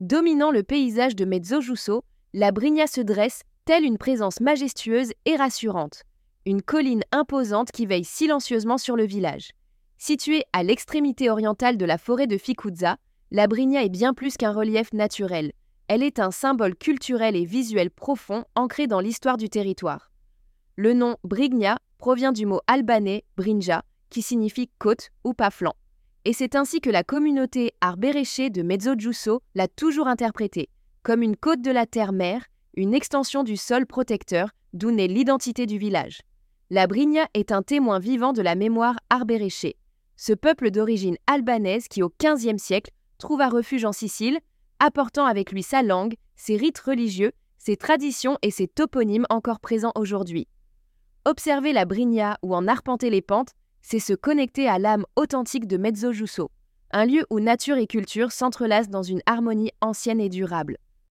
Dominant le paysage de Mezzogiusso, la Brigna se dresse, telle une présence majestueuse et rassurante. Une colline imposante qui veille silencieusement sur le village. Située à l'extrémité orientale de la forêt de Ficuzza, la Brigna est bien plus qu'un relief naturel. Elle est un symbole culturel et visuel profond ancré dans l'histoire du territoire. Le nom Brigna provient du mot albanais brinja, qui signifie côte ou pas flanc. Et c'est ainsi que la communauté arbëreche de Mezzogiusso l'a toujours interprété, comme une côte de la terre-mère, une extension du sol protecteur, d'où naît l'identité du village. La Brigna est un témoin vivant de la mémoire arbëreche, ce peuple d'origine albanaise qui au XVe siècle trouva refuge en Sicile, apportant avec lui sa langue, ses rites religieux, ses traditions et ses toponymes encore présents aujourd'hui. Observer la Brigna ou en arpenter les pentes, c'est se connecter à l'âme authentique de Mezzogiusso, un lieu où nature et culture s'entrelacent dans une harmonie ancienne et durable.